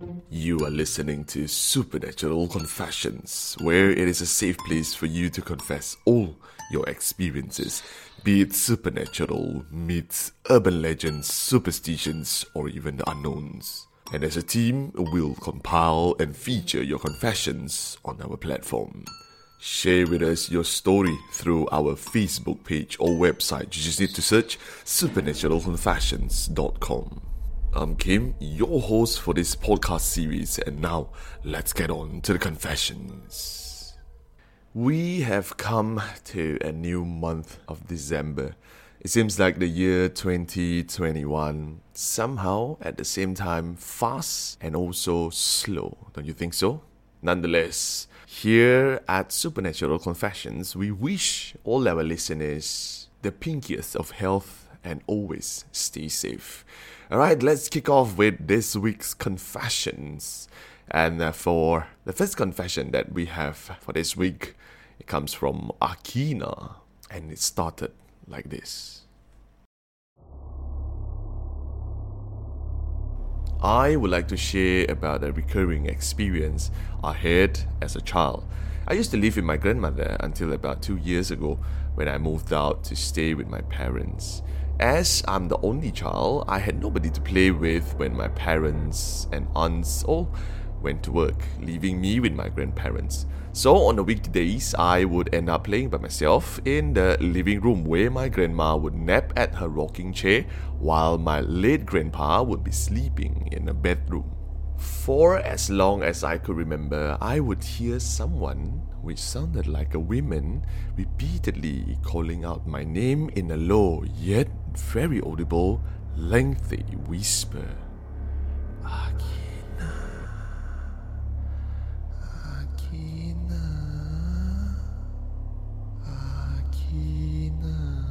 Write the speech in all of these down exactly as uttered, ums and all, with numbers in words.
You are listening to Supernatural Confessions, where it is a safe place for you to confess all your experiences, be it supernatural, myths, urban legends, superstitions, or even the unknowns. And as a team, we'll compile and feature your confessions on our platform. Share with us your story through our Facebook page or website. You just need to search supernatural confessions dot com. I'm Kim, your host for this podcast series, and now let's get on to the confessions. We have come to a new month of December. It seems like the year twenty twenty-one, somehow at the same time fast and also slow, don't you think so? Nonetheless, here at Supernatural Confessions, we wish all our listeners the pinkiest of health and always stay safe. Alright, let's kick off with this week's confessions. And uh, for the first confession that we have for this week, it comes from Akina, and it started like this. I would like to share about a recurring experience I had as a child. I used to live with my grandmother until about two years ago when I moved out to stay with my parents. As I'm the only child, I had nobody to play with when my parents and aunts all went to work, leaving me with my grandparents. So on the weekdays, I would end up playing by myself in the living room where my grandma would nap at her rocking chair while my late grandpa would be sleeping in a bedroom. For as long as I could remember, I would hear someone, which sounded like a woman, repeatedly calling out my name in a low yet very audible, lengthy whisper. Akina, Akina, Akina.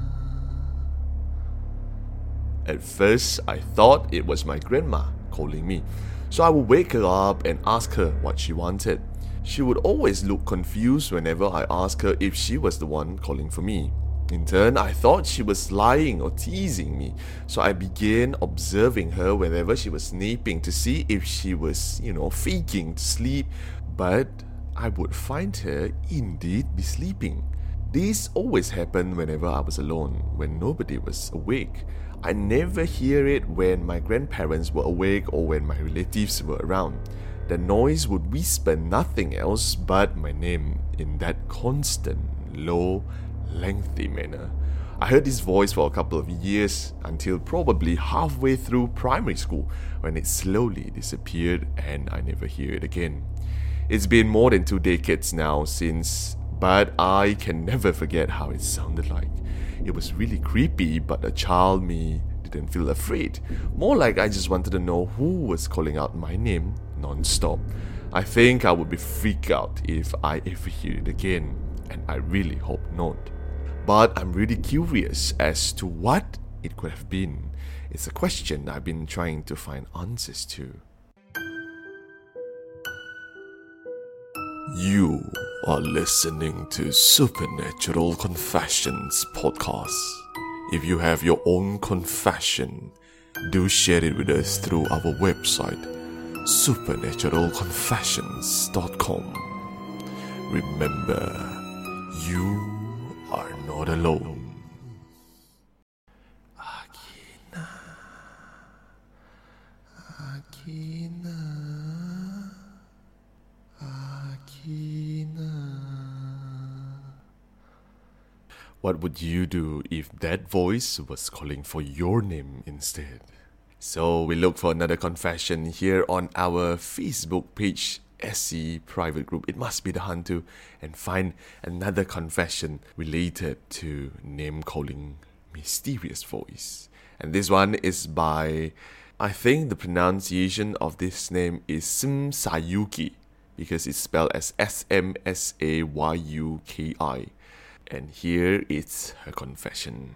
At first, I thought it was my grandma calling me, so I would wake her up and ask her what she wanted. She would always look confused whenever I asked her if she was the one calling for me. In turn, I thought she was lying or teasing me, so I began observing her whenever she was napping to see if she was, you know, faking to sleep, but I would find her indeed be sleeping. This always happened whenever I was alone, when nobody was awake. I never hear it when my grandparents were awake or when my relatives were around. The noise would whisper nothing else but my name in that constant, low, lengthy manner. I heard this voice for a couple of years until probably halfway through primary school when it slowly disappeared and I never hear it again. It's been more than two decades now since, but I can never forget how it sounded like. It was really creepy, but a child me didn't feel afraid. More like I just wanted to know who was calling out my name non-stop. I think I would be freaked out if I ever hear it again, and I really hope not. But I'm really curious as to what it could have been. It's a question I've been trying to find answers to. You are listening to Supernatural Confessions podcast. If you have your own confession, do share it with us through our website, supernatural confessions dot com. Remember, you are not alone. Akina, Akina, Akina. What would you do if that voice was calling for your name instead? So we look for another confession here on our Facebook page, S C Private Group. It must be the Hantu, and find another confession related to name calling mysterious voice. And this one is by, I think the pronunciation of this name is Sim Sayuki, because it's spelled as S M S A Y U K I. And here is her confession.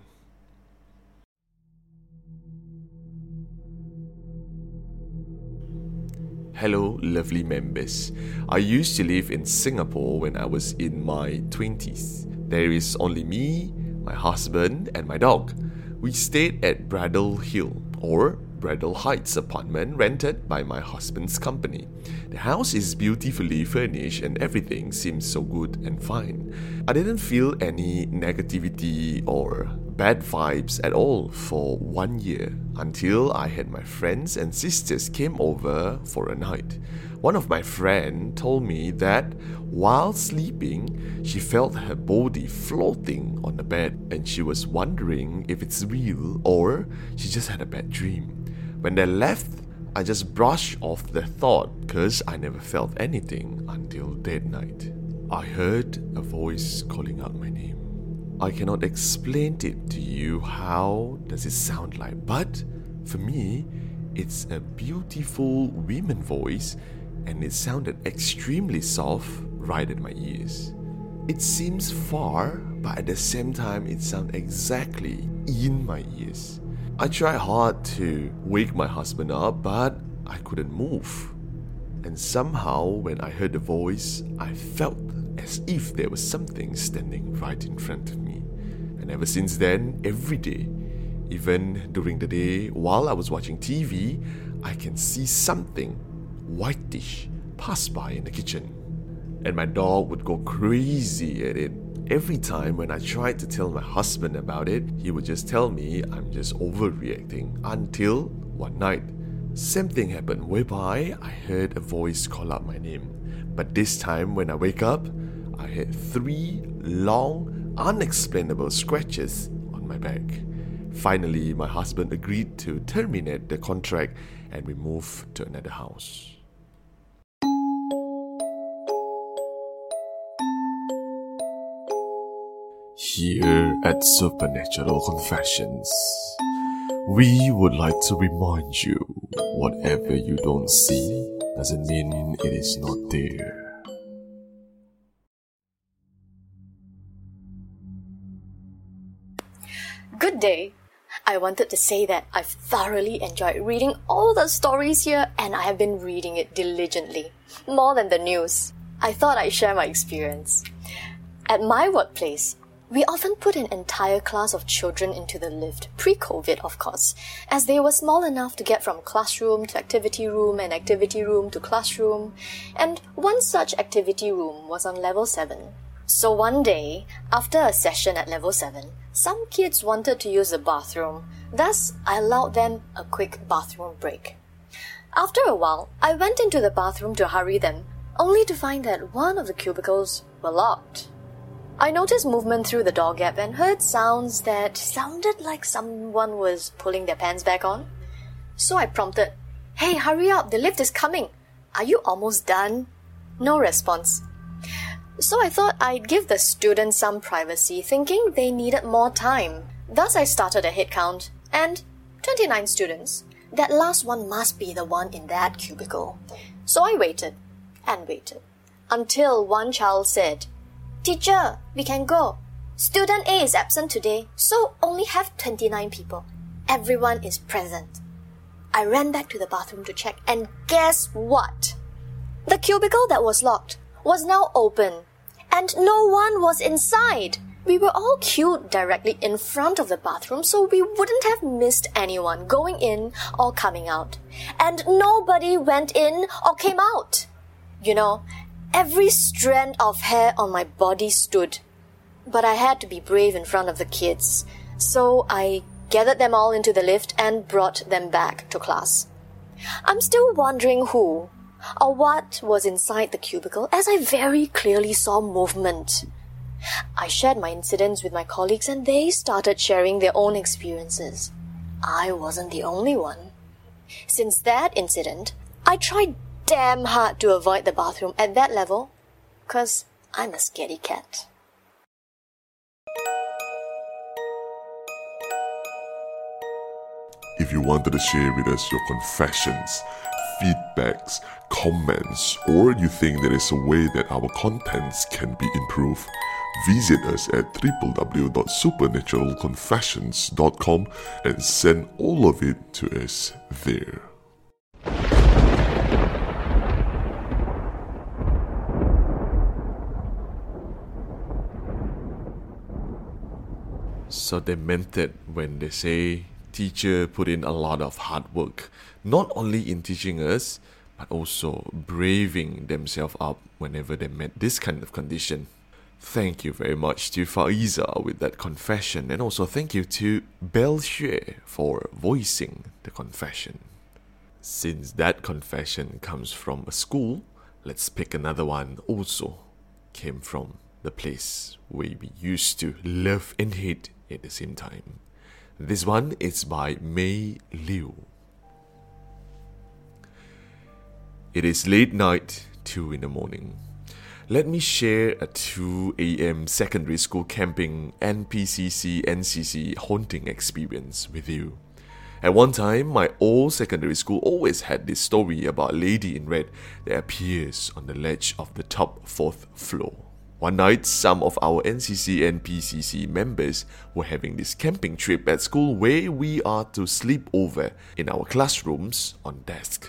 Hello, lovely members. I used to live in Singapore when I was in my twenties. There is only me, my husband, and my dog. We stayed at Bradle Hill, or Bradle Heights apartment rented by my husband's company. The house is beautifully furnished and everything seems so good and fine. I didn't feel any negativity or bad vibes at all for one year until I had my friends and sisters came over for a night. One of my friends told me that while sleeping, she felt her body floating on the bed and she was wondering if it's real or she just had a bad dream. When they left, I just brushed off the thought because I never felt anything until that night. I heard a voice calling out my name. I cannot explain it to you how does it sound like, but for me, it's a beautiful women voice and it sounded extremely soft right in my ears. It seems far, but at the same time it sounds exactly in my ears. I tried hard to wake my husband up, but I couldn't move. And somehow when I heard the voice, I felt as if there was something standing right in front of me. And ever since then, every day, even during the day while I was watching T V, I can see something whitish pass by in the kitchen. And my dog would go crazy at it. Every time when I tried to tell my husband about it, he would just tell me I'm just overreacting. Until one night, same thing happened whereby I heard a voice call out my name. But this time when I wake up, I had three long, unexplainable scratches on my back. Finally, my husband agreed to terminate the contract and we moved to another house. Here at Supernatural Confessions, we would like to remind you, whatever you don't see doesn't mean it is not there. Good day. I wanted to say that I've thoroughly enjoyed reading all the stories here and I have been reading it diligently, more than the news. I thought I'd share my experience. At my workplace, we often put an entire class of children into the lift, pre-COVID of course, as they were small enough to get from classroom to activity room and activity room to classroom, and one such activity room was on level seven. So one day, after a session at level seven, some kids wanted to use the bathroom, thus I allowed them a quick bathroom break. After a while, I went into the bathroom to hurry them, only to find that one of the cubicles were locked. I noticed movement through the door gap and heard sounds that sounded like someone was pulling their pants back on. So I prompted, "Hey, hurry up, the lift is coming. Are you almost done?" No response. So I thought I'd give the students some privacy, thinking they needed more time. Thus I started a head count, and twenty-nine students. That last one must be the one in that cubicle. So I waited, and waited, until one child said, "Teacher, we can go. Student A is absent today, so only have twenty-nine people. Everyone is present." I ran back to the bathroom to check, and guess what? The cubicle that was locked was now open, and no one was inside. We were all queued directly in front of the bathroom, so we wouldn't have missed anyone going in or coming out. And nobody went in or came out. You know, every strand of hair on my body stood. But I had to be brave in front of the kids, so I gathered them all into the lift and brought them back to class. I'm still wondering who or what was inside the cubicle, as I very clearly saw movement. I shared my incidents with my colleagues and they started sharing their own experiences. I wasn't the only one. Since that incident, I tried damn hard to avoid the bathroom at that level, cause I'm a scaredy cat. If you wanted to share with us your confessions, feedbacks, comments, or you think there is a way that our contents can be improved, visit us at w w w dot supernatural confessions dot com and send all of it to us there. So they meant it when they say teacher put in a lot of hard work, not only in teaching us, but also braving themselves up whenever they met this kind of condition. Thank you very much to Faiza with that confession, and also thank you to Belle Xue for voicing the confession. Since that confession comes from a school, let's pick another one also came from the place where we used to love and hate at the same time. This one is by Mei Liu. It is late night, two in the morning. Let me share a two a.m. secondary school camping N P C C N C C haunting experience with you. At one time, my old secondary school always had this story about a lady in red that appears on the ledge of the top fourth floor. One night, some of our N C C N P C C members were having this camping trip at school where we are to sleep over in our classrooms on desk.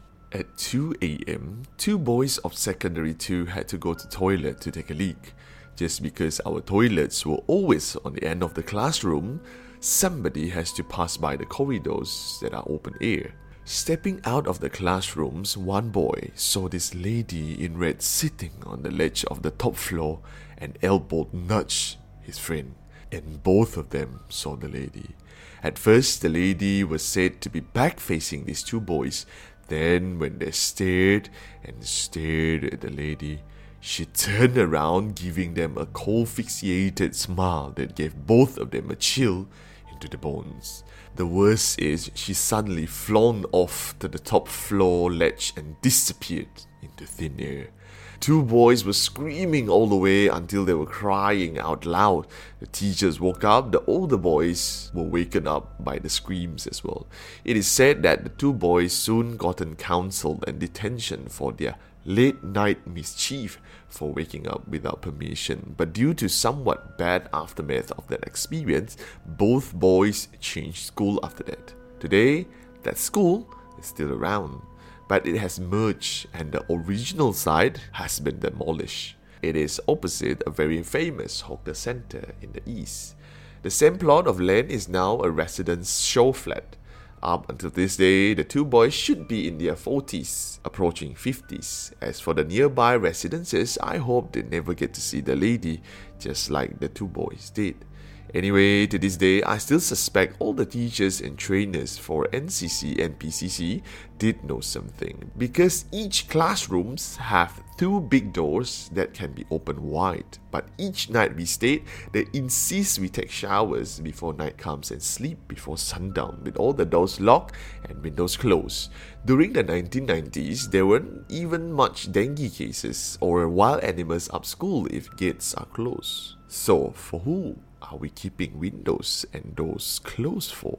At two a.m., two boys of secondary two had to go to the toilet to take a leak. Just because our toilets were always on the end of the classroom, somebody has to pass by the corridors that are open air. Stepping out of the classrooms, one boy saw this lady in red sitting on the ledge of the top floor and elbowed nudged his friend, and both of them saw the lady. At first, the lady was said to be back facing these two boys. Then, when they stared and stared at the lady, she turned around, giving them a cold-fixated smile that gave both of them a chill into the bones. The worst is, she suddenly flown off to the top floor ledge and disappeared into thin air. Two boys were screaming all the way until they were crying out loud. The teachers woke up. The older boys were waken up by the screams as well. It is said that the two boys soon gotten counseled and detention for their late night mischief for waking up without permission. But due to somewhat bad aftermath of that experience, both boys changed school after that. Today, that school is still around, but it has merged and the original site has been demolished. It is opposite a very famous hawker center in the east. The same plot of land is now a residence show flat. Up until this day, the two boys should be in their forties, approaching fifties. As for the nearby residences, I hope they never get to see the lady, just like the two boys did. Anyway, to this day, I still suspect all the teachers and trainers for N C C and P C C did know something, because each classrooms have two big doors that can be opened wide. But each night we stayed, they insist we take showers before night comes and sleep before sundown with all the doors locked and windows closed. During the nineteen nineties, there weren't even much dengue cases or wild animals up school if gates are closed. So, for who are we keeping windows and doors closed for?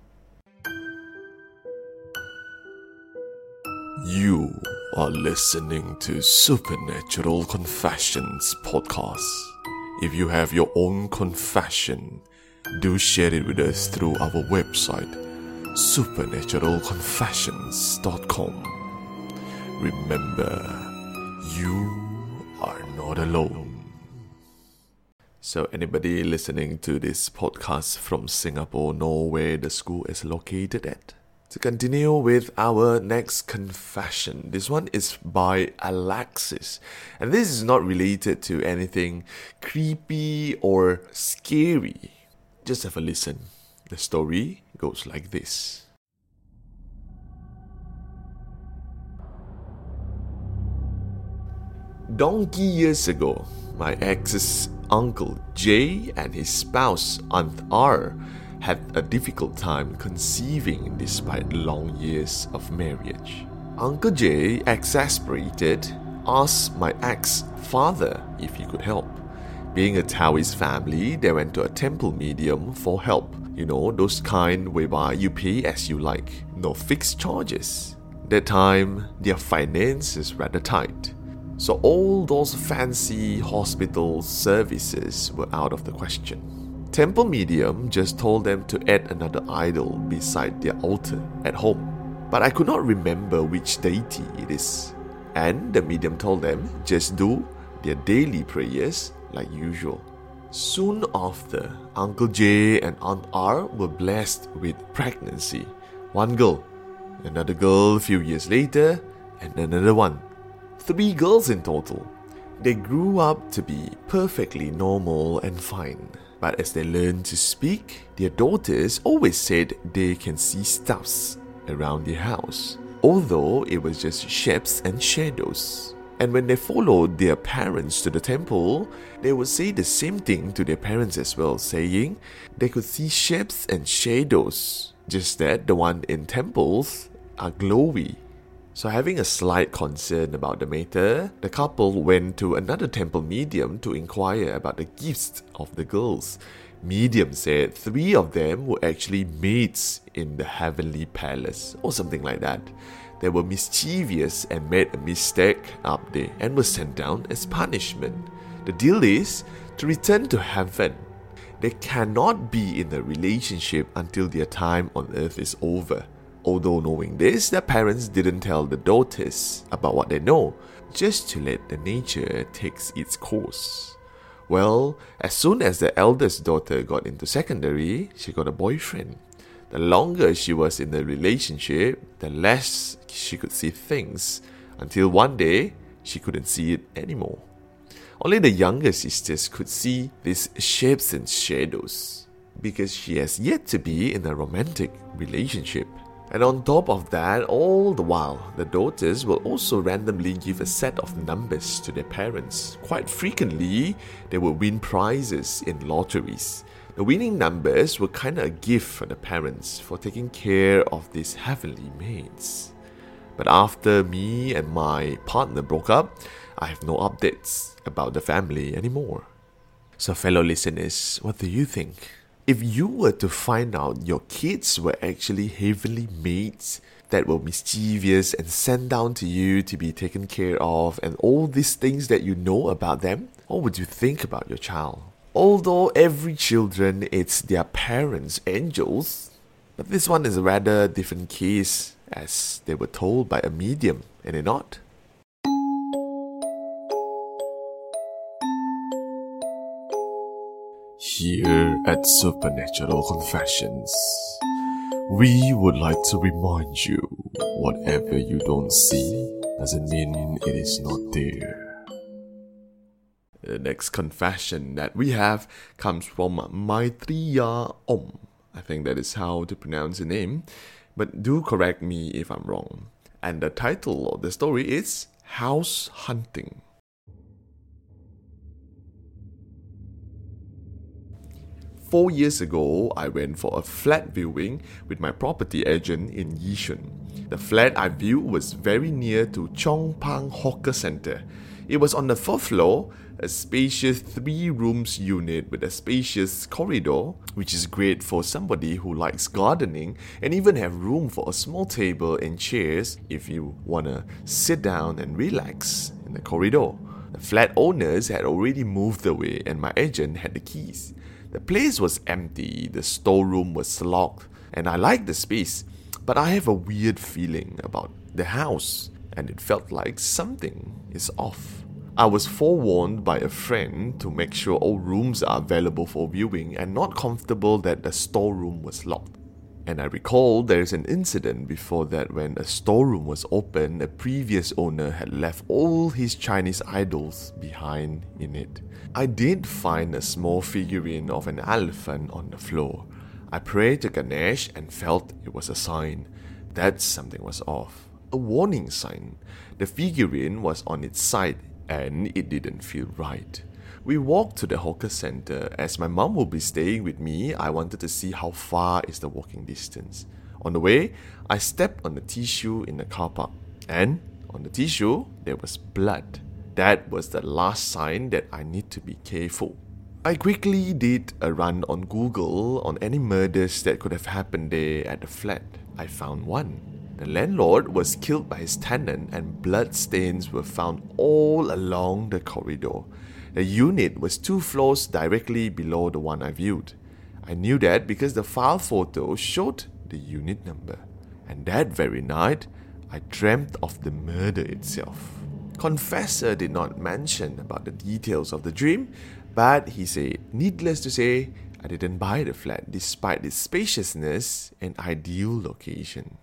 You are listening to Supernatural Confessions podcast. If you have your own confession, do share it with us through our website, supernatural confessions dot com. Remember, you are not alone. So anybody listening to this podcast from Singapore know where the school is located at? To continue with our next confession, this one is by Alexis. And this is not related to anything creepy or scary. Just have a listen. The story goes like this. Donkey years ago, my ex's Uncle J and his spouse Aunt R had a difficult time conceiving despite long years of marriage. Uncle J, exasperated, asked my ex-father if he could help. Being a Taoist family, they went to a temple medium for help. You know, those kind whereby you pay as you like, no fixed charges. That time, their finances rather tight. So all those fancy hospital services were out of the question. Temple medium just told them to add another idol beside their altar at home. But I could not remember which deity it is. And the medium told them just do their daily prayers like usual. Soon after, Uncle J and Aunt R were blessed with pregnancy. One girl, another girl a few years later, and another one. Three girls in total. They grew up to be perfectly normal and fine. But as they learned to speak, their daughters always said they can see stuffs around their house, although it was just shapes and shadows. And when they followed their parents to the temple, they would say the same thing to their parents as well, saying they could see shapes and shadows, just that the one in temples are glowy. So having a slight concern about the matter, the couple went to another temple medium to inquire about the gifts of the girls. Medium said three of them were actually maids in the heavenly palace, or something like that. They were mischievous and made a mistake up there and were sent down as punishment. The deal is to return to heaven. They cannot be in a relationship until their time on earth is over. Although knowing this, their parents didn't tell the daughters about what they know, just to let the nature take its course. Well, as soon as the eldest daughter got into secondary, she got a boyfriend. The longer she was in the relationship, the less she could see things, until one day, she couldn't see it anymore. Only the younger sisters could see these shapes and shadows, because she has yet to be in a romantic relationship. And on top of that, all the while, the daughters will also randomly give a set of numbers to their parents. Quite frequently, they will win prizes in lotteries. The winning numbers were kind of a gift for the parents for taking care of these heavenly maids. But after me and my partner broke up, I have no updates about the family anymore. So fellow listeners, what do you think? If you were to find out your kids were actually heavenly maids that were mischievous and sent down to you to be taken care of and all these things that you know about them, what would you think about your child? Although every children is their parents' angels, but this one is a rather different case as they were told by a medium, and they're not. Here at Supernatural Confessions, we would like to remind you, whatever you don't see doesn't mean it is not there. The next confession that we have comes from Maitreya Om. I think that is how to pronounce the name, but do correct me if I'm wrong. And the title of the story is House Hunting. Four years ago, I went for a flat viewing with my property agent in Yishun. The flat I viewed was very near to Chong Pang Hawker Centre. It was on the fourth floor, a spacious three rooms unit with a spacious corridor, which is great for somebody who likes gardening, and even have room for a small table and chairs if you wanna sit down and relax in the corridor. The flat owners had already moved away and my agent had the keys. The place was empty, the storeroom was locked, and I liked the space, but I have a weird feeling about the house, and it felt like something is off. I was forewarned by a friend to make sure all rooms are available for viewing and not comfortable that the storeroom was locked. And I recall there is an incident before that when a storeroom was open, a previous owner had left all his Chinese idols behind in it. I did find a small figurine of an elephant on the floor. I prayed to Ganesh and felt it was a sign that something was off. A warning sign. The figurine was on its side and it didn't feel right. We walked to the hawker center. As my mom will be staying with me, I wanted to see how far is the walking distance. On the way, I stepped on the tissue in the car park. And on the tissue, there was blood. That was the last sign that I need to be careful. I quickly did a run on Google on any murders that could have happened there at the flat. I found one. The landlord was killed by his tenant and blood stains were found all along the corridor. The unit was two floors directly below the one I viewed. I knew that because the file photo showed the unit number. And that very night, I dreamt of the murder itself. Confessor did not mention about the details of the dream, But he said, needless to say, I didn't buy the flat despite its spaciousness and ideal location.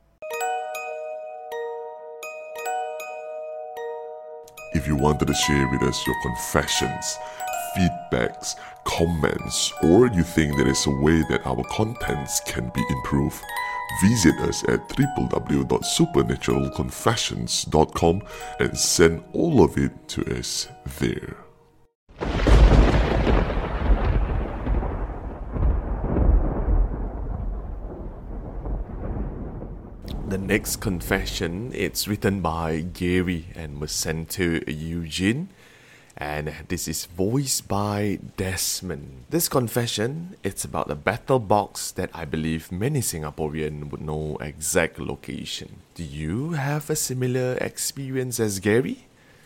If you wanted to share with us your confessions, feedbacks, comments, or you think there is a way that our contents can be improved, visit us at w w w dot supernatural confessions dot com and send all of it to us there. The next confession, it's written by Gary and was sent to Eugene. And this is voiced by Desmond. This confession, it's about a battle box that I believe many Singaporeans would know exact location. Do you have a similar experience as Gary?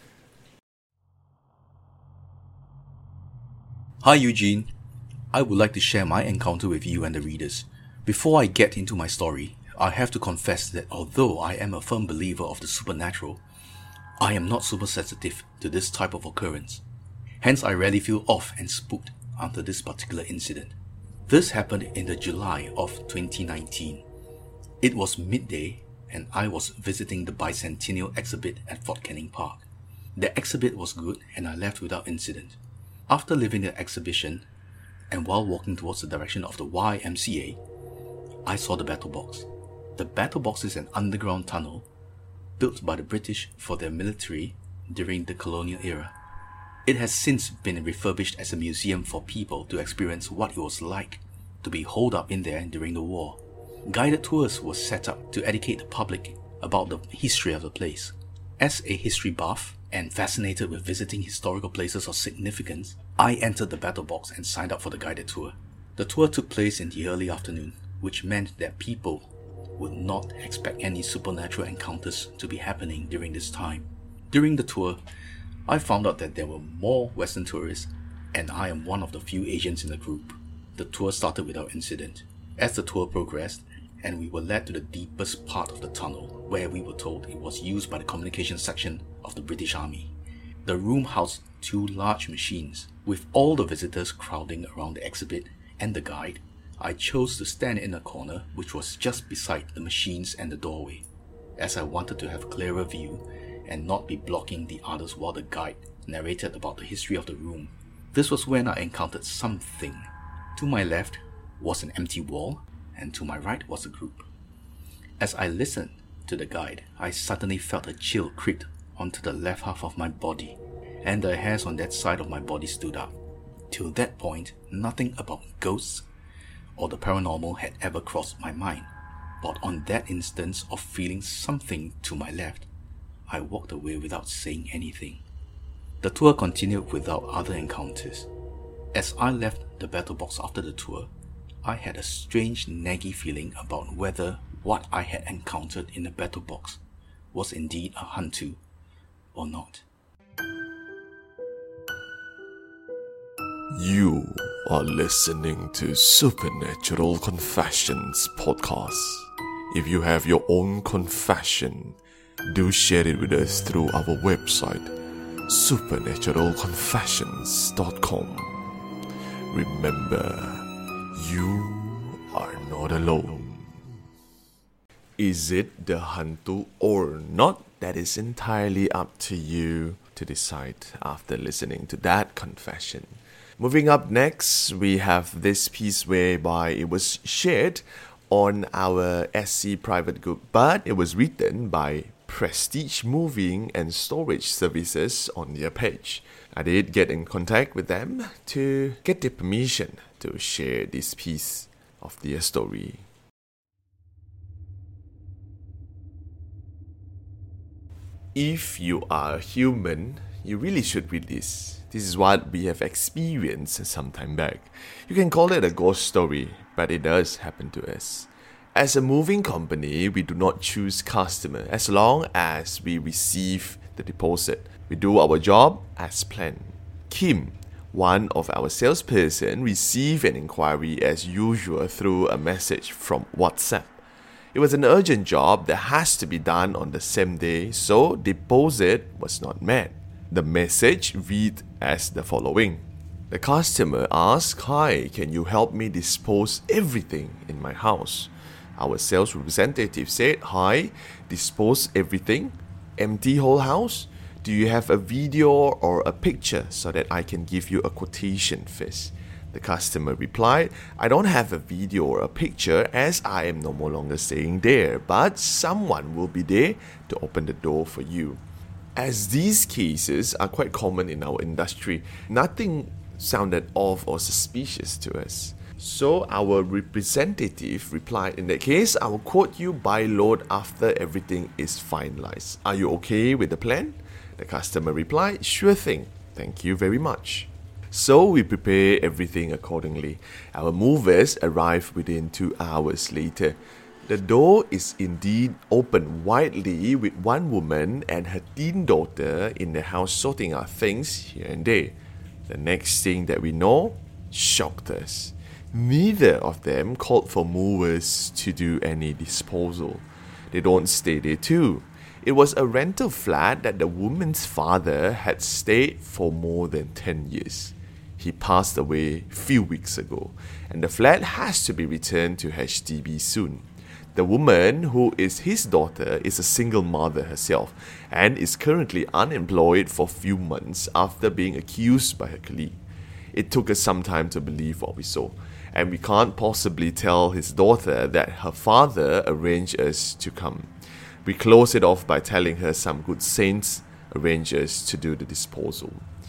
Hi Eugene, I would like to share my encounter with you and the readers. Before I get into my story, I have to confess that although I am a firm believer of the supernatural, I am not super sensitive to this type of occurrence. Hence, I rarely feel off and spooked after this particular incident. This happened in the July of twenty nineteen. It was midday and I was visiting the Bicentennial exhibit at Fort Canning Park. The exhibit was good and I left without incident. After leaving the exhibition and while walking towards the direction of the Y M C A, I saw the battle box. The battle box is an underground tunnel built by the British for their military during the colonial era. It has since been refurbished as a museum for people to experience what it was like to be holed up in there during the war. Guided tours were set up to educate the public about the history of the place. As a history buff and fascinated with visiting historical places of significance, I entered the battle box and signed up for the guided tour. The tour took place in the early afternoon, which meant that people would not expect any supernatural encounters to be happening during this time. During the tour, I found out that there were more Western tourists and I am one of the few Asians in the group. The tour started without incident. As the tour progressed and we were led to the deepest part of the tunnel where we were told it was used by the communications section of the British Army. The room housed two large machines. With all the visitors crowding around the exhibit and the guide, I chose to stand in a corner which was just beside the machines and the doorway, as I wanted to have a clearer view and not be blocking the others while the guide narrated about the history of the room. This was when I encountered something. To my left was an empty wall and to my right was a group. As I listened to the guide, I suddenly felt a chill creep onto the left half of my body and the hairs on that side of my body stood up. Till that point, nothing about ghosts or the paranormal had ever crossed my mind, but on that instance of feeling something to my left, I walked away without saying anything. The tour continued without other encounters. As I left the battle box after the tour, I had a strange naggy feeling about whether what I had encountered in the battle box was indeed a hantu or not. You are listening to Supernatural Confessions podcast. If you have your own confession, do share it with us through our website, supernatural confessions dot com. Remember, you are not alone. Is it the hantu or not? That is entirely up to you to decide after listening to that confession. Moving up next, we have this piece whereby it was shared on our S C private group, but it was written by Prestige Moving and Storage Services on their page. I did get in contact with them to get their permission to share this piece of their story. If you are a human, you really should read this. This is what we have experienced some time back. You can call it a ghost story, but it does happen to us. As a moving company, we do not choose customer as long as we receive the deposit. We do our job as planned. Kim, one of our salesperson, received an inquiry as usual through a message from WhatsApp. It was an urgent job that has to be done on the same day, so deposit was not met. The message read as the following: The customer asked, "Hi, can you help me dispose everything in my house?" Our sales representative said, "Hi, dispose everything? Empty whole house? Do you have a video or a picture so that I can give you a quotation first?" The customer replied, "I don't have a video or a picture as I am no longer staying there, but someone will be there to open the door for you." As these cases are quite common in our industry, nothing sounded off or suspicious to us. So our representative replied, "In that case, I will quote you by load after everything is finalized. Are you okay with the plan?" The customer replied, "Sure thing. Thank you very much." So we prepare everything accordingly. Our movers arrive within two hours later. The door is indeed open widely with one woman and her teen daughter in the house sorting out things here and there. The next thing that we know shocked us. Neither of them called for movers to do any disposal. They don't stay there too. It was a rental flat that the woman's father had stayed for more than ten years. He passed away a few weeks ago, and the flat has to be returned to H D B soon. The woman, who is his daughter, is a single mother herself and is currently unemployed for a few months after being accused by her colleague. It took us some time to believe what we saw, and we can't possibly tell his daughter that her father arranged us to come. We close it off by telling her some good saints arranged us to do the disposal.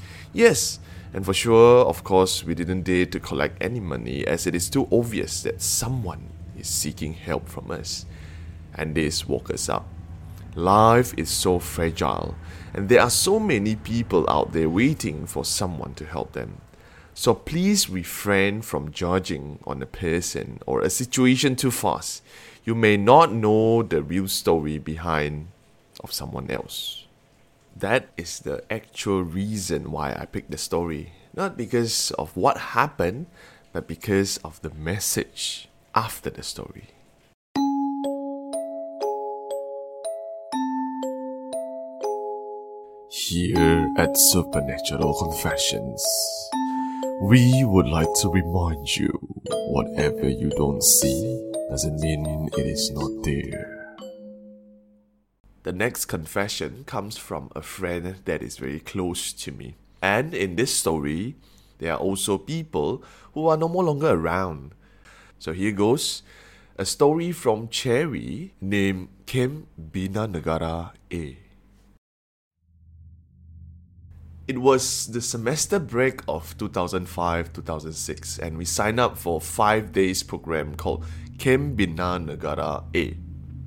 Yes, and for sure, of course, we didn't dare to collect any money as it is too obvious that someone is seeking help from us. And this woke us up. Life is so fragile, and there are so many people out there waiting for someone to help them. So please refrain from judging on a person or a situation too fast. You may not know the real story behind of someone else. That is the actual reason why I picked the story. Not because of what happened, but because of the message after the story. Here at Supernatural Confessions, we would like to remind you, whatever you don't see doesn't mean it is not there. The next confession comes from a friend that is very close to me. And in this story, there are also people who are no more longer around. So here goes, a story from Cherry named Kem Bina Negara A. It was the semester break of two thousand five to two thousand six, and we signed up for a five days program called Kem Bina Negara A.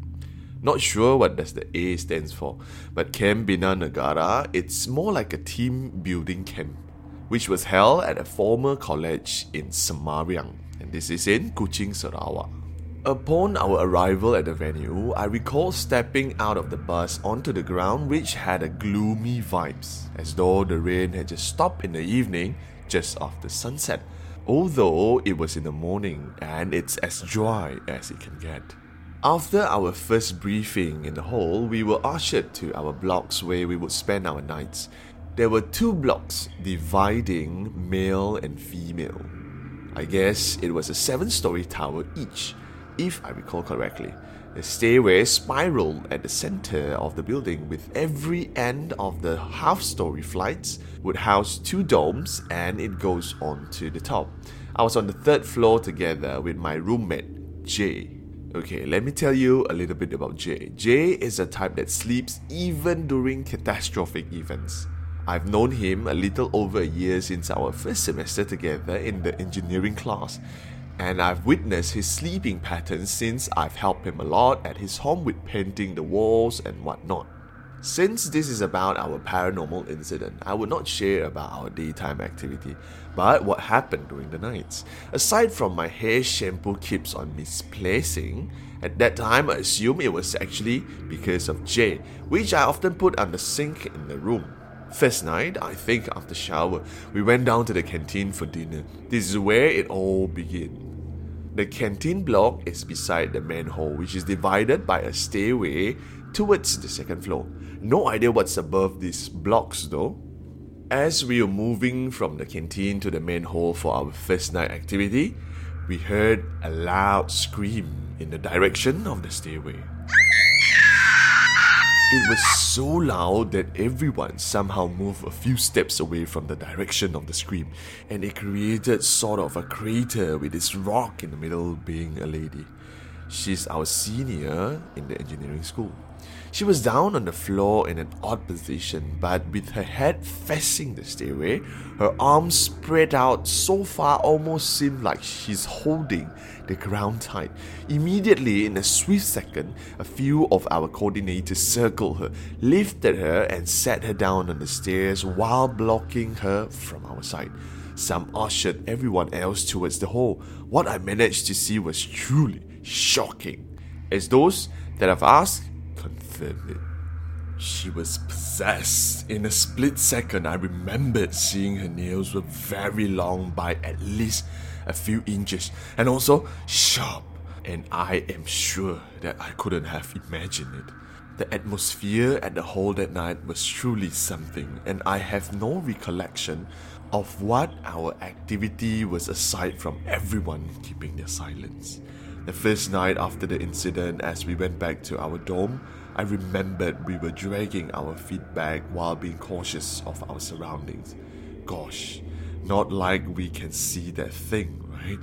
Not sure what does the A stands for, but Kem Bina Negara, it's more like a team building camp, which was held at a former college in Semarang, and this is in Kuching, Sarawak. Upon our arrival at the venue, I recall stepping out of the bus onto the ground, which had a gloomy vibes, as though the rain had just stopped in the evening just after sunset, although it was in the morning and it's as dry as it can get. After our first briefing in the hall, we were ushered to our blocks where we would spend our nights. There were two blocks dividing male and female. I guess it was a seven-story tower each, if I recall correctly. The stairway spiraled at the center of the building, with every end of the half-story flights would house two domes, and it goes on to the top. I was on the third floor together with my roommate, Jay. Okay, let me tell you a little bit about Jay. Jay is a type that sleeps even during catastrophic events. I've known him a little over a year since our first semester together in the engineering class, and I've witnessed his sleeping patterns since I've helped him a lot at his home with painting the walls and whatnot. Since this is about our paranormal incident, I would not share about our daytime activity, but what happened during the nights. Aside from my hair shampoo keeps on misplacing, at that time I assumed it was actually because of Jay, which I often put on the sink in the room. First night, I think after shower, we went down to the canteen for dinner. This is where it all began. The canteen block is beside the main hall, which is divided by a stairway towards the second floor. No idea what's above these blocks though. As we were moving from the canteen to the main hall for our first night activity, we heard a loud scream in the direction of the stairway. It was so loud that everyone somehow moved a few steps away from the direction of the scream, and it created sort of a crater with this rock in the middle being a lady. She's our senior in the engineering school. She was down on the floor in an odd position, but with her head facing the stairway, her arms spread out so far almost seemed like she's holding the ground tight. Immediately, in a swift second, a few of our coordinators circled her, lifted her and sat her down on the stairs while blocking her from our side. Some ushered everyone else towards the hall. What I managed to see was truly shocking, as those that have asked confirmed it. She was possessed. In a split second, I remembered seeing her nails were very long by at least a few inches, and also sharp, and I am sure that I couldn't have imagined it. The atmosphere at the hall that night was truly something, and I have no recollection of what our activity was aside from everyone keeping their silence. The first night after the incident, as we went back to our dorm, I remembered we were dragging our feet back while being cautious of our surroundings. Gosh, not like we can see that thing, right?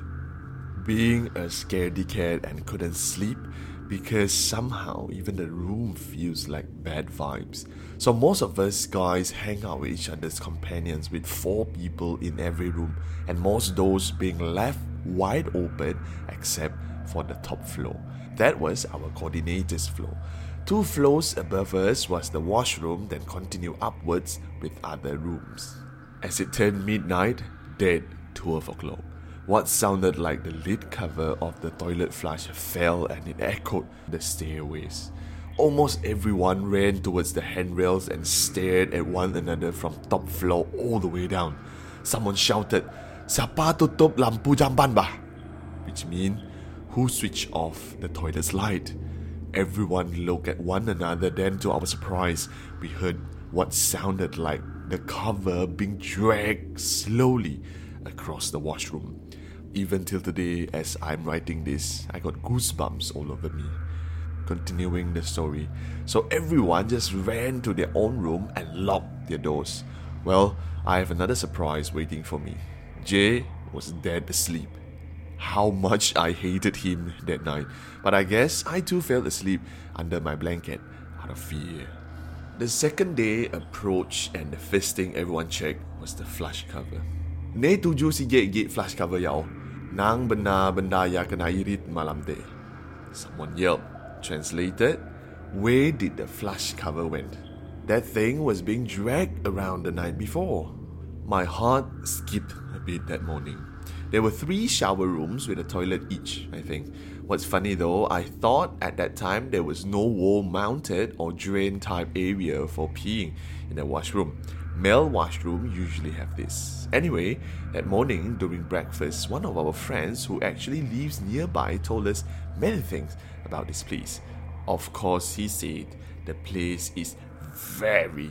Being a scaredy cat and couldn't sleep because somehow even the room feels like bad vibes. So most of us guys hang out with each other's companions with four people in every room, and most doors being left wide open except for the top floor. That was our coordinator's floor. Two floors above us was the washroom, then continued upwards with other rooms. As it turned midnight, dead twelve o'clock, what sounded like the lid cover of the toilet flush fell and it echoed the stairways. Almost everyone ran towards the handrails and stared at one another from top floor all the way down. Someone shouted, "Siapa tutup lampu jamban bah?" Which means, who switched off the toilet's light? Everyone looked at one another, then to our surprise, we heard what sounded like the cover being dragged slowly across the washroom. Even till today, as I'm writing this, I got goosebumps all over me. Continuing the story, so everyone just ran to their own room and locked their doors. Well, I have another surprise waiting for me. Jay was dead asleep. How much I hated him that night, but I guess I too fell asleep under my blanket out of fear. The second day approached, and the first thing everyone checked was the flush cover. Ne tuju si gate flush cover yao. Nang benar benda ya kena irit malam te. Someone yelled. Translated, where did the flush cover went? That thing was being dragged around the night before. My heart skipped a bit that morning. There were three shower rooms with a toilet each, I think. What's funny though, I thought at that time there was no wall-mounted or drain-type area for peeing in the washroom. Male washroom usually have this. Anyway, that morning during breakfast, one of our friends who actually lives nearby told us many things about this place. Of course, he said the place is very,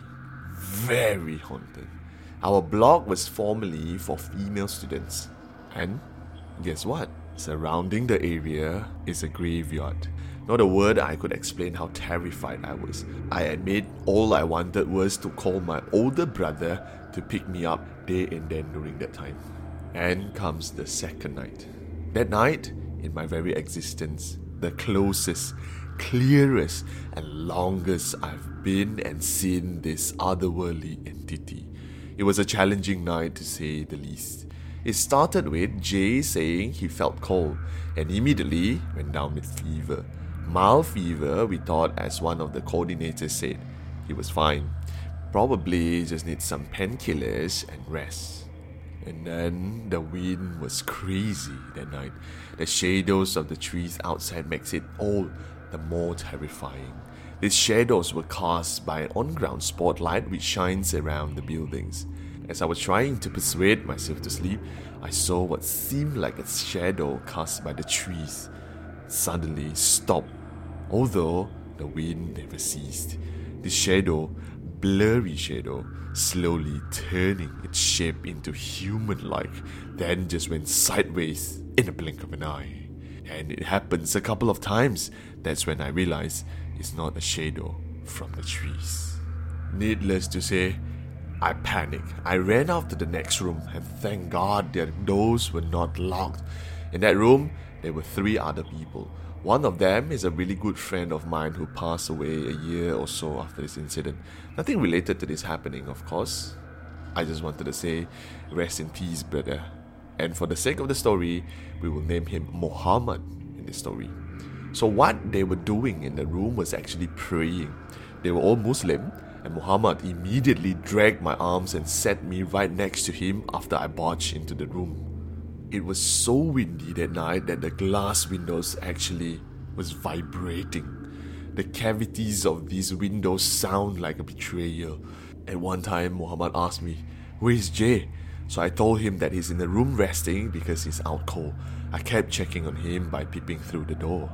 very haunted. Our block was formerly for female students. And guess what? Surrounding the area is a graveyard. Not a word I could explain how terrified I was. I admit all I wanted was to call my older brother to pick me up day and then during that time. And comes the second night. That night, in my very existence, the closest, clearest, and longest I've been and seen this otherworldly entity. It was a challenging night to say the least. It started with Jay saying he felt cold and immediately went down with fever. Mild fever, we thought, as one of the coordinators said. He was fine. Probably just needs some painkillers and rest. And then the wind was crazy that night. The shadows of the trees outside makes it all the more terrifying. These shadows were cast by an on-ground spotlight which shines around the buildings. As I was trying to persuade myself to sleep, I saw what seemed like a shadow cast by the trees suddenly stop, although the wind never ceased. The shadow blurry shadow, slowly turning its shape into human-like, then just went sideways in a blink of an eye. And it happens a couple of times. That's when I realized it's not a shadow from the trees. Needless to say, I panicked. I ran out to the next room, and thank God their doors were not locked. In that room, there were three other people. One of them is a really good friend of mine who passed away a year or so after this incident. Nothing related to this happening, of course. I just wanted to say, rest in peace, brother. And for the sake of the story, we will name him Muhammad in the story. So what they were doing in the room was actually praying. They were all Muslim, and Muhammad immediately dragged my arms and set me right next to him after I barged into the room. It was so windy that night that the glass windows actually was vibrating. The cavities of these windows sound like a betrayal. At one time, Muhammad asked me, "Where is Jay?" So I told him that he's in the room resting because he's out cold. I kept checking on him by peeping through the door.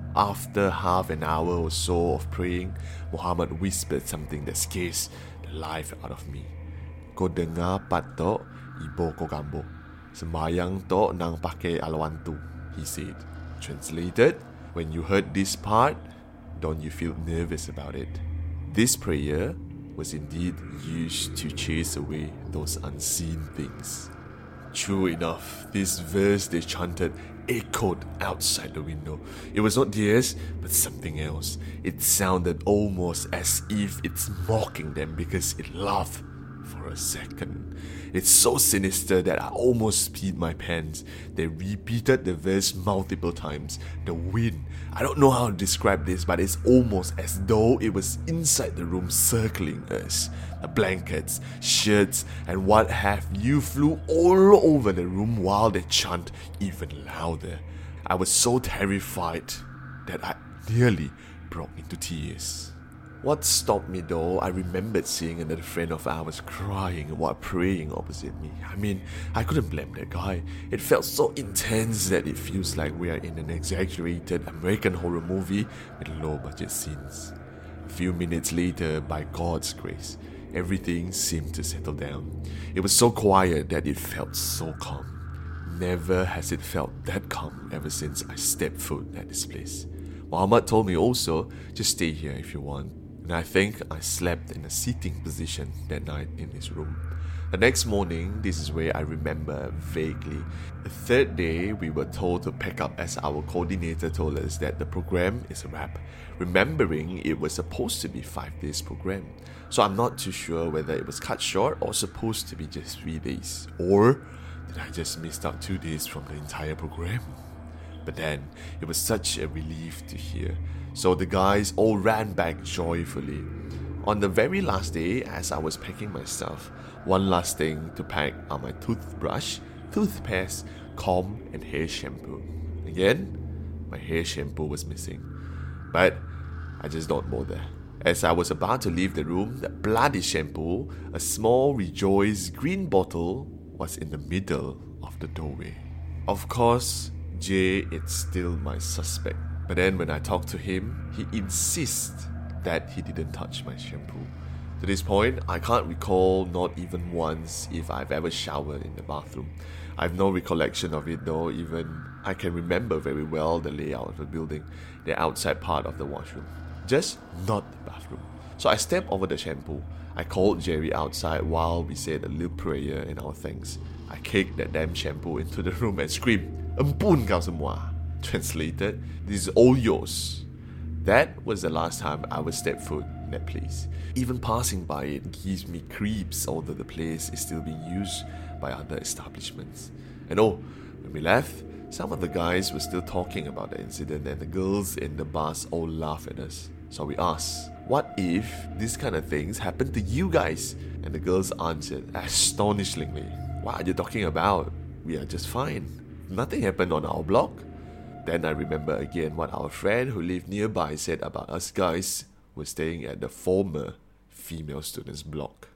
After half an hour or so of praying, Muhammad whispered something that scares the life out of me. "Ko dengar patok ibo ko gambo. Sembayang to nang pake alwantu," he said. Translated, when you heard this part, don't you feel nervous about it? This prayer was indeed used to chase away those unseen things. True enough, this verse they chanted echoed outside the window. It was not theirs, but something else. It sounded almost as if it's mocking them because it laughed for a second. It's so sinister that I almost peed my pants. They repeated the verse multiple times. The wind, I don't know how to describe this, but it's almost as though it was inside the room circling us. The blankets, shirts, and what have you flew all over the room while they chant even louder. I was so terrified that I nearly broke into tears. What stopped me though, I remembered seeing another friend of ours crying while praying opposite me. I mean, I couldn't blame that guy. It felt so intense that it feels like we are in an exaggerated American horror movie with low-budget scenes. A few minutes later, by God's grace, everything seemed to settle down. It was so quiet that it felt so calm. Never has it felt that calm ever since I stepped foot at this place. Muhammad told me also, just stay here if you want. And I think I slept in a seating position that night in his room. The next morning, this is where I remember vaguely. The third day, we were told to pack up as our coordinator told us that the program is a wrap, remembering it was supposed to be five days program. So I'm not too sure whether it was cut short or supposed to be just three days. Or did I just miss out two days from the entire program? But then, it was such a relief to hear. So the guys all ran back joyfully. On the very last day, as I was packing my stuff, one last thing to pack are my toothbrush, toothpaste, comb, and hair shampoo. Again, my hair shampoo was missing. But I just don't bother. As I was about to leave the room, the bloody shampoo, a small Rejoice green bottle, was in the middle of the doorway. Of course, Jay is still my suspect. But then when I talk to him, he insists that he didn't touch my shampoo. To this point, I can't recall not even once if I've ever showered in the bathroom. I have no recollection of it though, even I can remember very well the layout of the building, the outside part of the washroom. Just not the bathroom. So I stepped over the shampoo. I called Jerry outside while we said a little prayer and our thanks. I kicked that damn shampoo into the room and screamed, "Ampun kau semua." Translated, "This is all yours." That was the last time I would step foot in that place. Even passing by it gives me creeps, although the place is still being used by other establishments. And oh, when we left, some of the guys were still talking about the incident and the girls in the bus all laughed at us. So we asked, what if these kind of things happen to you guys? And the girls answered astonishingly, "What are you talking about? We are just fine. Nothing happened on our block." Then I remember again what our friend who lived nearby said about us guys who were staying at the former female students' block.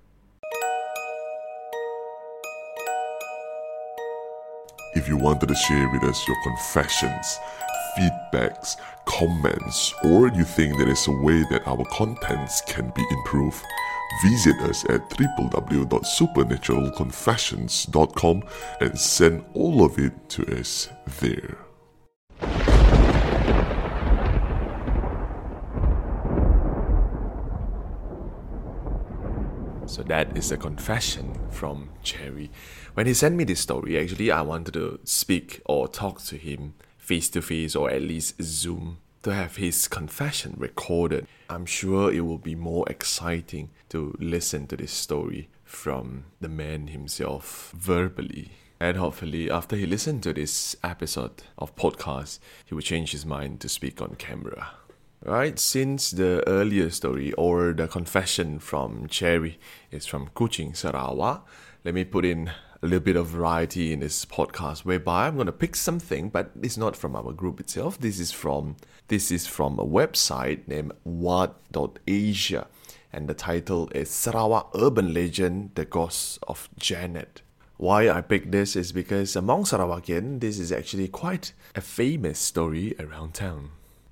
If you wanted to share with us your confessions, feedbacks, comments, or you think there is a way that our contents can be improved, Visit us at w w w dot supernatural confessions dot com and send all of it to us there. So that is a confession from Cherry. When he sent me this story, actually I wanted to speak or talk to him face to face or at least Zoom to have his confession recorded. I'm sure it will be more exciting to listen to this story from the man himself verbally. And hopefully after he listened to this episode of podcast, he will change his mind to speak on camera. Right, since the earlier story or the confession from Cherry is from Kuching, Sarawak, let me put in a little bit of variety in this podcast whereby I'm going to pick something, but it's not from our group itself. This is from this is from a website named wat dot asia, and the title is Sarawak Urban Legend, The Ghost of Janet. Why I picked this is because among Sarawakian, this is actually quite a famous story around town.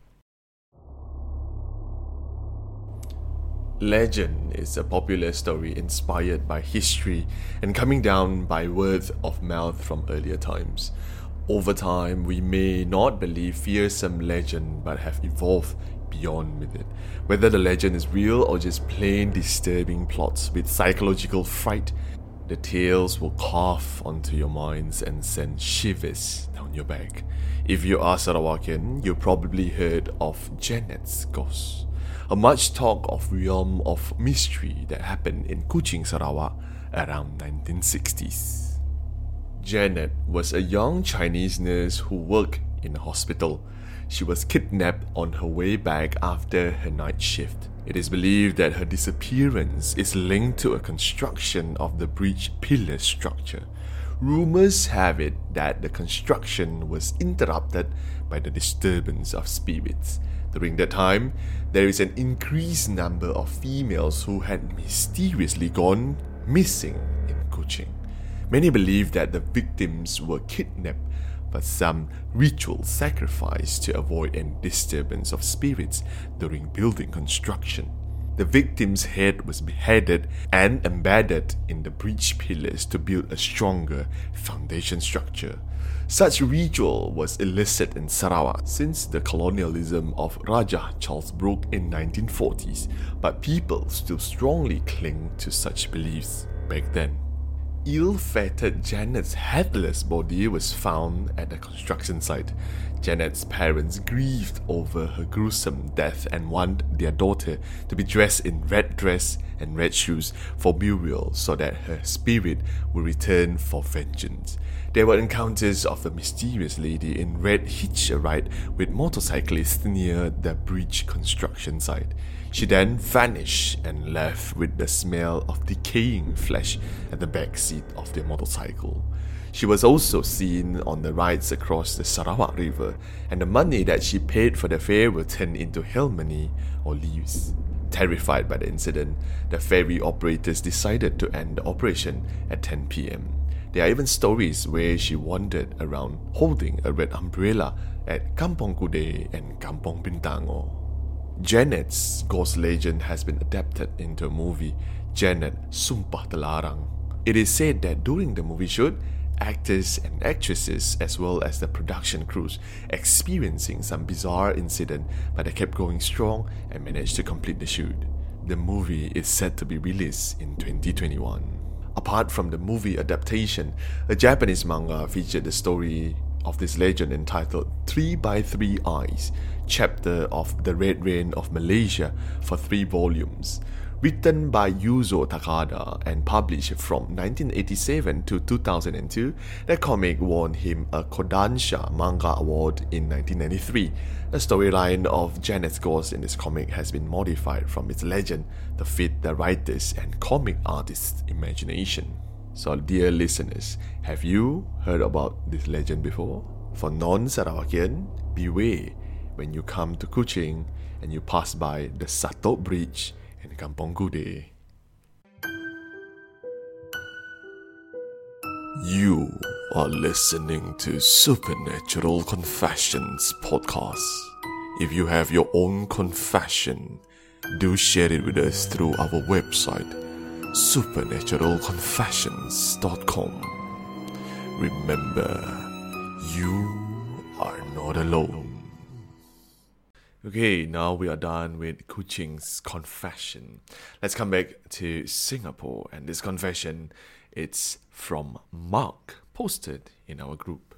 Legend is a popular story inspired by history and coming down by word of mouth from earlier times. Over time, we may not believe fearsome legend but have evolved beyond with it. Whether the legend is real or just plain disturbing plots with psychological fright, the tales will carve onto your minds and send shivers down your back. If you are Sarawakian, you probably heard of Janet's ghost, a much talk of realm of mystery that happened in Kuching, Sarawak around nineteen sixties. Janet was a young Chinese nurse who worked in a hospital. She was kidnapped on her way back after her night shift. It is believed that her disappearance is linked to a construction of the bridge pillar structure. Rumors have it that the construction was interrupted by the disturbance of spirits. During that time, there is an increased number of females who had mysteriously gone missing in Kuching. Many believe that the victims were kidnapped for some ritual sacrifice to avoid any disturbance of spirits during building construction. The victim's head was beheaded and embedded in the bridge pillars to build a stronger foundation structure. Such ritual was illicit in Sarawak since the colonialism of Raja Charles Brooke in nineteen forties, but people still strongly cling to such beliefs back then. Ill-fated Janet's headless body was found at the construction site. Janet's parents grieved over her gruesome death and wanted their daughter to be dressed in red dress and red shoes for burial so that her spirit would return for vengeance. There were encounters of the mysterious lady in red hitch a ride with motorcyclists near the bridge construction site. She then vanished and left with the smell of decaying flesh at the back seat of the motorcycle. She was also seen on the rides across the Sarawak River, and the money that she paid for the fare will turn into hell money or leaves. Terrified by the incident, the ferry operators decided to end the operation at ten p.m. There are even stories where she wandered around holding a red umbrella at Kampong Kude and Kampong Bintango. Janet's ghost legend has been adapted into a movie, Janet Sumpah Terlarang. It is said that during the movie shoot, actors and actresses as well as the production crews experiencing some bizarre incident, but they kept going strong and managed to complete the shoot. The movie is set to be released in twenty twenty-one. Apart from the movie adaptation, a Japanese manga featured the story of this legend entitled three by three Eyes, chapter of The Red Rain of Malaysia for three volumes. Written by Yuzo Takada and published from nineteen eighty-seven to two thousand two, the comic won him a Kodansha Manga Award in nineteen ninety-three. The storyline of Janet's ghost in this comic has been modified from its legend to fit the writer's and comic artist's imagination. So dear listeners, have you heard about this legend before? For non-Sarawakian, beware when you come to Kuching and you pass by the Satok Bridge in Kampong Kude. You are listening to Supernatural Confessions podcast. If you have your own confession, do share it with us through our website, supernatural confessions dot com. Remember, you are not alone. Okay, now we are done with Kuching's confession. Let's come back to Singapore, and this confession, it's from Mark, posted in our group.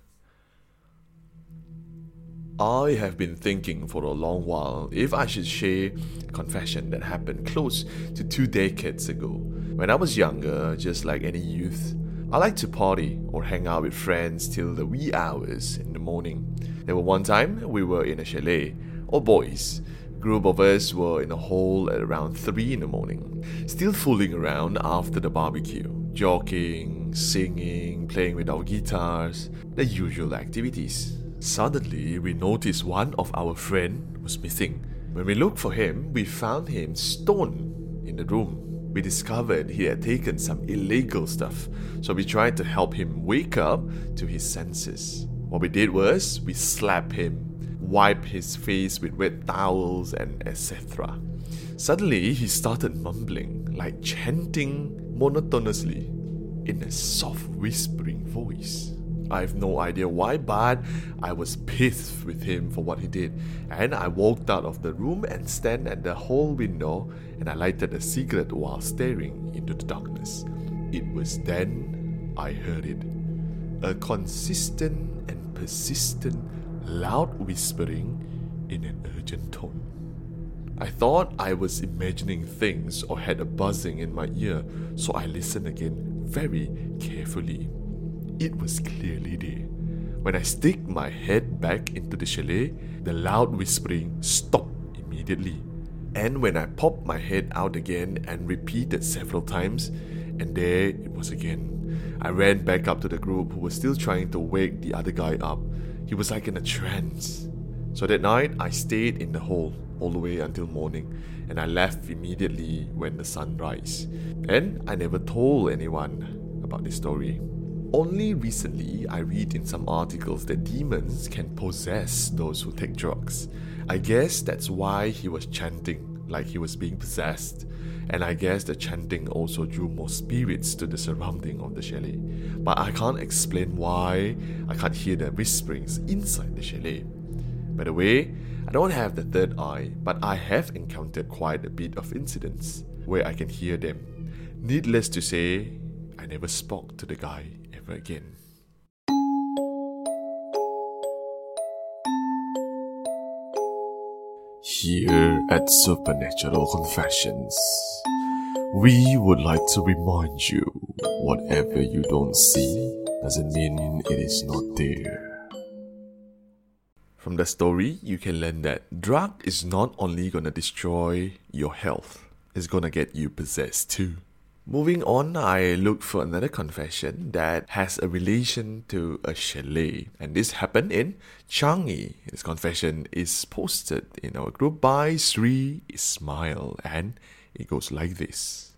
I have been thinking for a long while if I should share a confession that happened close to two decades ago. When I was younger, just like any youth, I liked to party or hang out with friends till the wee hours in the morning. There was one time we were in a chalet, all boys. A group of us were in a hole at around three in the morning, still fooling around after the barbecue, joking, singing, playing with our guitars, the usual activities. Suddenly, we noticed one of our friend was missing. When we looked for him, we found him stoned in the room. We discovered he had taken some illegal stuff, so we tried to help him wake up to his senses. What we did was, we slapped him, wiped his face with wet towels, and et cetera. Suddenly, he started mumbling, like chanting monotonously, in a soft whispering voice. I have no idea why, but I was pissed with him for what he did, and I walked out of the room and stand at the hall window, and I lighted a cigarette while staring into the darkness. It was then I heard it. A consistent and persistent loud whispering in an urgent tone. I thought I was imagining things or had a buzzing in my ear, so I listened again very carefully. It was clearly there. When I stick my head back into the chalet, the loud whispering stopped immediately. And when I popped my head out again and repeated several times, and there it was again. I ran back up to the group who was still trying to wake the other guy up. He was like in a trance. So that night, I stayed in the hole all the way until morning, and I left immediately when the sun rose. And I never told anyone about this story. Only recently, I read in some articles that demons can possess those who take drugs. I guess that's why he was chanting like he was being possessed. And I guess the chanting also drew more spirits to the surrounding of the chalet. But I can't explain why I can't hear the whisperings inside the chalet. By the way, I don't have the third eye, but I have encountered quite a bit of incidents where I can hear them. Needless to say, I never spoke to the guy ever again. Here at Supernatural Confessions, we would like to remind you, whatever you don't see doesn't mean it is not there. From the story, you can learn that drug is not only gonna destroy your health, it's gonna get you possessed too. Moving on, I looked for another confession that has a relation to a chalet, and this happened in Changi. This confession is posted in our group by Sri Ismail, and it goes like this.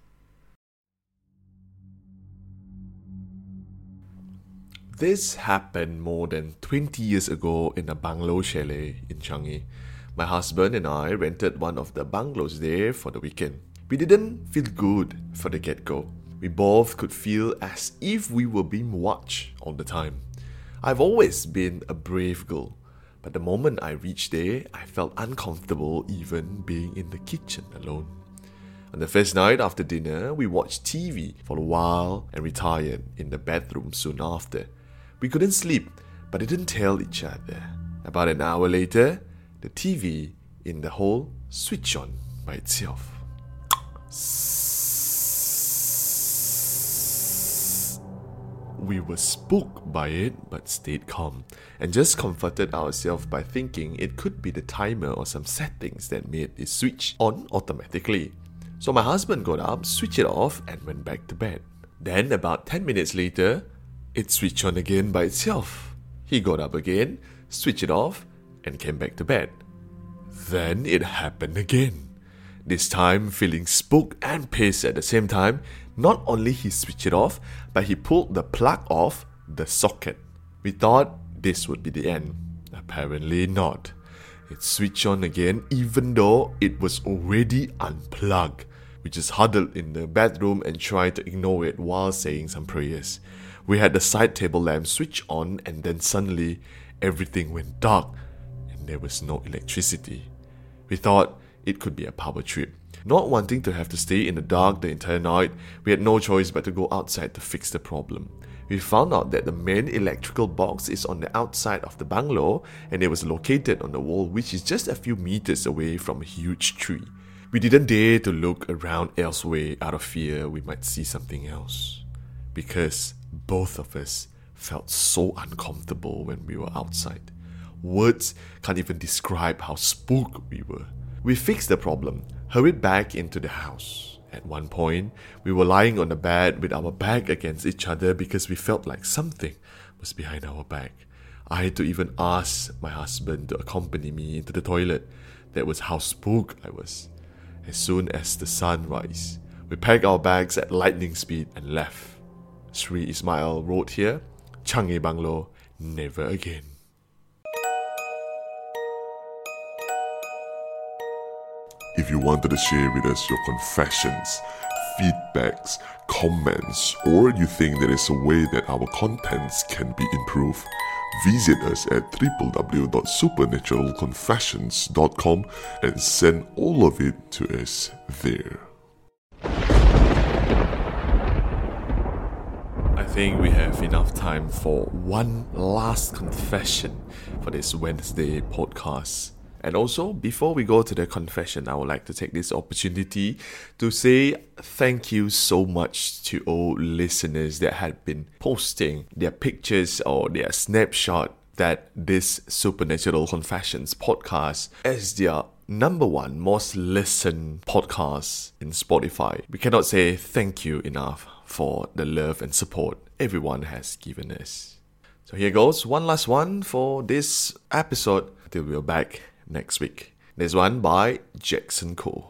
This happened more than twenty years ago in a bungalow chalet in Changi. My husband and I rented one of the bungalows there for the weekend. We didn't feel good for the get-go. We both could feel as if we were being watched all the time. I've always been a brave girl, but the moment I reached there, I felt uncomfortable even being in the kitchen alone. On the first night after dinner, we watched T V for a while and retired in the bedroom soon after. We couldn't sleep, but didn't tell each other. About an hour later, the T V in the hall switched on by itself. We were spooked by it but stayed calm and just comforted ourselves by thinking it could be the timer or some settings that made it switch on automatically. So my husband got up, switched it off and went back to bed. Then about ten minutes later, it switched on again by itself. He got up again, switched it off and came back to bed. Then it happened again. This time, feeling spooked and pissed at the same time, not only he switched it off, but he pulled the plug off the socket. We thought this would be the end. Apparently not. It switched on again even though it was already unplugged. We just huddled in the bedroom and tried to ignore it while saying some prayers. We had the side table lamp switch on and then suddenly everything went dark and there was no electricity. We thought it could be a power trip. Not wanting to have to stay in the dark the entire night, we had no choice but to go outside to fix the problem. We found out that the main electrical box is on the outside of the bungalow and it was located on the wall which is just a few meters away from a huge tree. We didn't dare to look around elsewhere out of fear we might see something else. Because both of us felt so uncomfortable when we were outside. Words can't even describe how spooked we were. We fixed the problem, hurried back into the house. At one point, we were lying on the bed with our back against each other because we felt like something was behind our back. I had to even ask my husband to accompany me into the toilet. That was how spooked I was. As soon as the sun rose, we packed our bags at lightning speed and left. Sri Ismail wrote here, Changi Bungalow, never again. If you wanted to share with us your confessions, feedbacks, comments, or you think there is a way that our contents can be improved, visit us at w w w dot supernatural confessions dot com and send all of it to us there. I think we have enough time for one last confession for this Wednesday podcast. And also, before we go to the confession, I would like to take this opportunity to say thank you so much to all listeners that had been posting their pictures or their snapshot that this Supernatural Confessions podcast as their number one most listened podcast in Spotify. We cannot say thank you enough for the love and support everyone has given us. So here goes, one last one for this episode till we're back next week. There's one by Jackson Cole.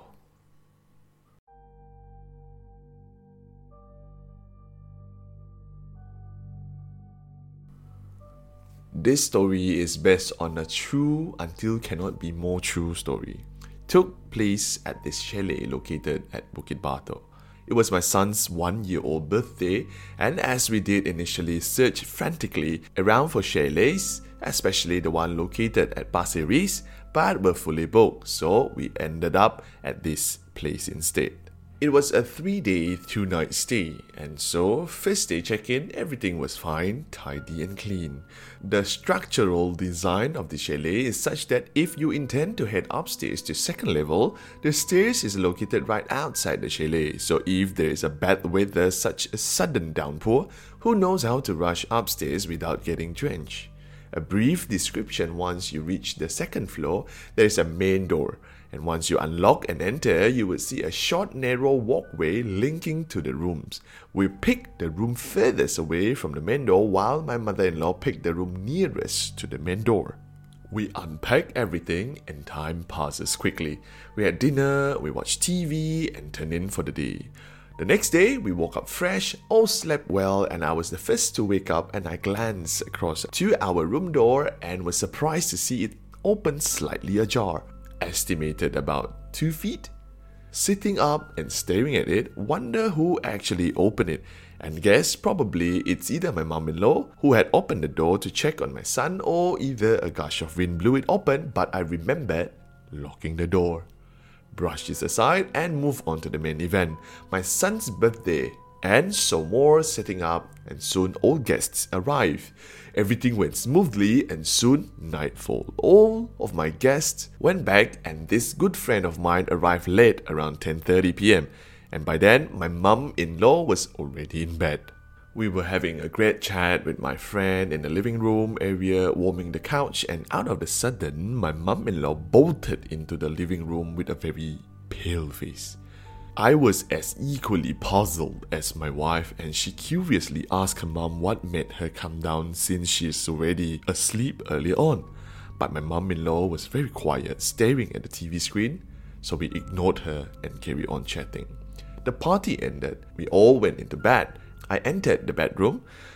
This story is based on a true until cannot be more true story. Took place at this chalet located at Bukit Batok. It was my son's one-year-old birthday, and as we did initially search frantically around for chalets, especially the one located at Pasir Ris, but were fully booked, so we ended up at this place instead. It was a three-day, two-night stay, and so first day check-in, everything was fine, tidy and clean. The structural design of the chalet is such that if you intend to head upstairs to second level, the stairs is located right outside the chalet, so if there is a bad weather such as sudden downpour, who knows how to rush upstairs without getting drenched? A brief description: once you reach the second floor, there is a main door, and once you unlock and enter, you will see a short narrow walkway linking to the rooms. We picked the room furthest away from the main door, while my mother-in-law picked the room nearest to the main door. We unpack everything and time passes quickly. We had dinner, we watched T V and turned in for the day. The next day, we woke up fresh, all slept well, and I was the first to wake up, and I glanced across to our room door and was surprised to see it open slightly ajar, estimated about two feet. Sitting up and staring at it, wonder who actually opened it, and guess probably it's either my mom-in-law who had opened the door to check on my son, or either a gush of wind blew it open, but I remembered locking the door. Brush this aside and move on to the main event, my son's birthday, and so more setting up, and soon all guests arrived. Everything went smoothly and soon nightfall. All of my guests went back and this good friend of mine arrived late around ten thirty p.m. and by then my mum-in-law was already in bed. We were having a great chat with my friend in the living room area, warming the couch, and out of the sudden, my mum-in-law bolted into the living room with a very pale face. I was as equally puzzled as my wife, and she curiously asked her mum what made her come down since she is already asleep earlier on. But my mum-in-law was very quiet, staring at the T V screen, so we ignored her and carried on chatting. The party ended. We all went into bed. I entered the bedroom.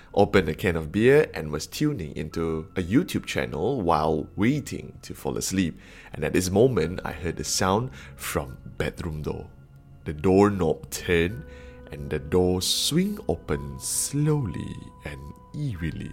opened a can of beer, and was tuning into a YouTube channel while waiting to fall asleep. And at this moment, I heard the sound from bedroom door. The doorknob turned, and the door swing open slowly and eerily.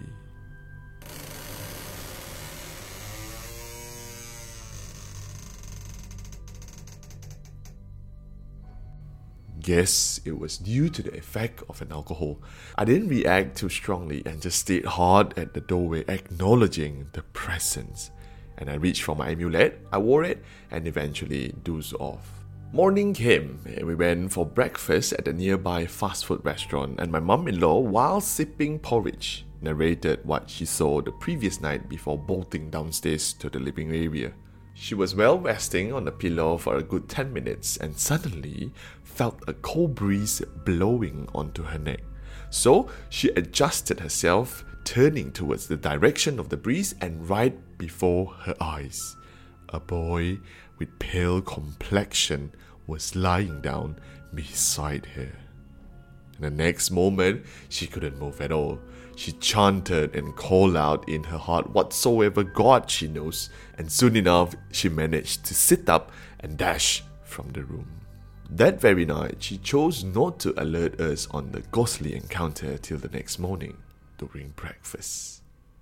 Guess it was due to the effect of an alcohol. I didn't react too strongly and just stayed hard at the doorway, acknowledging the presence. And I reached for my amulet, I wore it, and eventually dozed off. Morning came, and we went for breakfast at a nearby fast food restaurant, and my mum-in-law, while sipping porridge, narrated what she saw the previous night before bolting downstairs to the living area. She was well resting on the pillow for a good ten minutes and suddenly felt a cold breeze blowing onto her neck. So she adjusted herself, turning towards the direction of the breeze, and right before her eyes, a boy with pale complexion was lying down beside her. And the next moment, she couldn't move at all. She chanted and called out in her heart whatsoever God she knows, and soon enough, she managed to sit up and dash from the room. That very night, she chose not to alert us on the ghostly encounter till the next morning during breakfast.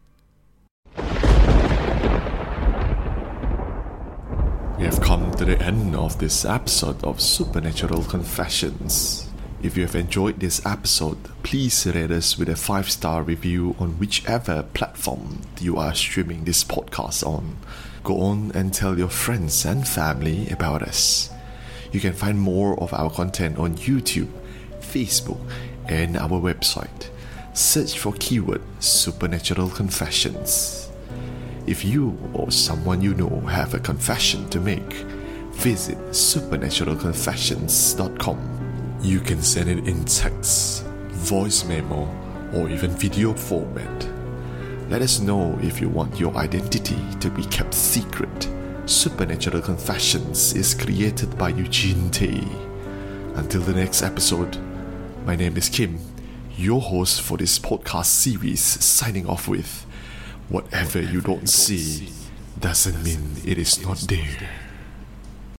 We have come to the end of this episode of Supernatural Confessions. If you have enjoyed this episode, please rate us with a five star review on whichever platform you are streaming this podcast on. Go on and tell your friends and family about us. You can find more of our content on YouTube, Facebook, and our website. Search for keyword Supernatural Confessions. If you or someone you know have a confession to make, visit supernatural confessions dot com. You can send it in text, voice memo, or even video format. Let us know if you want your identity to be kept secret. Supernatural Confessions is created by Eugene Tay. Until the next episode, my name is Kim, your host for this podcast series, signing off with, whatever you don't see doesn't mean it is not there.